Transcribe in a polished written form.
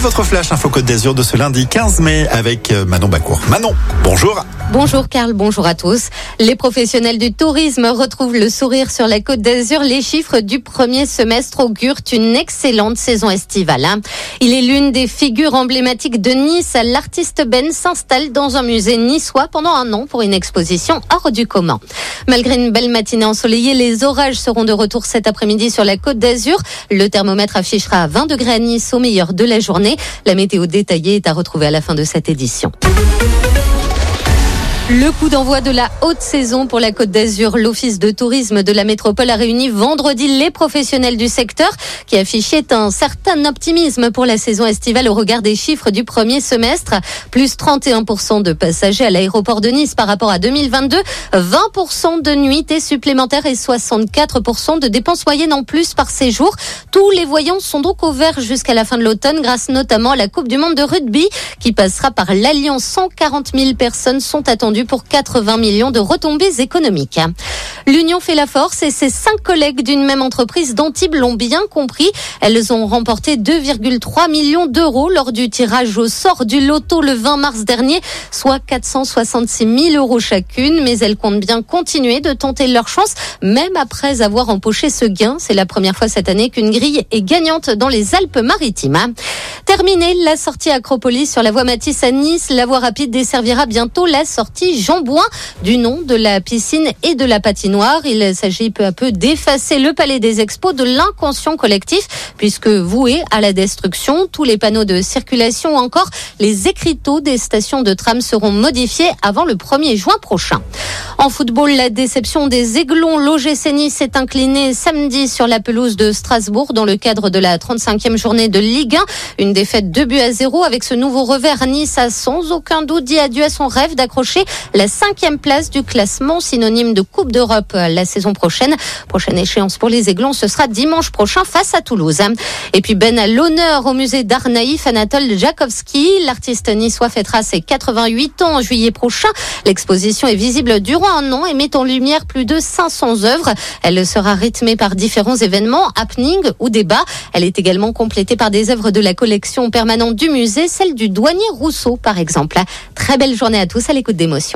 votre flash Info Côte d'Azur de ce lundi 15 mai avec Manon Bacour. Manon, bonjour. Bonjour Karl, bonjour à tous. Les professionnels du tourisme retrouvent le sourire sur la Côte d'Azur. Les chiffres du premier semestre augurent une excellente saison estivale. Il est l'une des figures emblématiques de Nice. L'artiste Ben s'installe dans un musée niçois pendant un an pour une exposition hors du commun. Malgré une belle matinée ensoleillée, les orages seront de retour cet après-midi sur la Côte d'Azur. Le thermomètre affichera 20 degrés à Nice au meilleur de la journée. La météo détaillée est à retrouver à la fin de cette édition. Le coup d'envoi de la haute saison pour la Côte d'Azur. L'Office de tourisme de la métropole a réuni vendredi les professionnels du secteur qui affichaient un certain optimisme pour la saison estivale au regard des chiffres du premier semestre. Plus 31% de passagers à l'aéroport de Nice par rapport à 2022, 20% de nuitées supplémentaires et 64% de dépenses moyennes en plus par séjour. Tous les voyants sont donc au vert jusqu'à la fin de l'automne grâce notamment à la Coupe du Monde de rugby qui passera par l'Alliance. 140 000 personnes sont attendues pour 80 millions de retombées économiques. L'union fait la force et ses 5 collègues d'une même entreprise d'Antibes l'ont bien compris. Elles ont remporté 2,3 millions d'euros lors du tirage au sort du loto le 20 mars dernier, soit 466 000 euros chacune. Mais elles comptent bien continuer de tenter leur chance, même après avoir empoché ce gain. C'est la première fois cette année qu'une grille est gagnante dans les Alpes-Maritimes. Terminée la sortie Acropolis sur la voie Matisse à Nice, la voie rapide desservira bientôt la sortie Jean Bouin, du nom de la piscine et de la patinoire. Il s'agit peu à peu d'effacer le palais des expos de l'inconscient collectif, puisque voué à la destruction, tous les panneaux de circulation ou encore les écriteaux des stations de tram seront modifiés avant le 1er juin prochain. En football, la déception des Aiglons. L'OGC Nice s'est incliné samedi sur la pelouse de Strasbourg dans le cadre de la 35e journée de Ligue 1. Une défaite 2-0 avec ce nouveau revers. Nice a sans aucun doute dit adieu à son rêve d'accrocher la 5e place du classement, synonyme de Coupe d'Europe la saison prochaine. Prochaine échéance pour les Aiglons, ce sera dimanche prochain face à Toulouse. Et puis Ben à l'honneur au musée d'art naïf, Anatole Jakowski. L'artiste niçois fêtera ses 88 ans en juillet prochain. L'exposition est visible durant un an et met en lumière plus de 500 œuvres. Elle sera rythmée par différents événements, happenings ou débats. Elle est également complétée par des œuvres de la collection permanente du musée, celle du douanier Rousseau par exemple. Très belle journée à tous à l'écoute d'Émotion.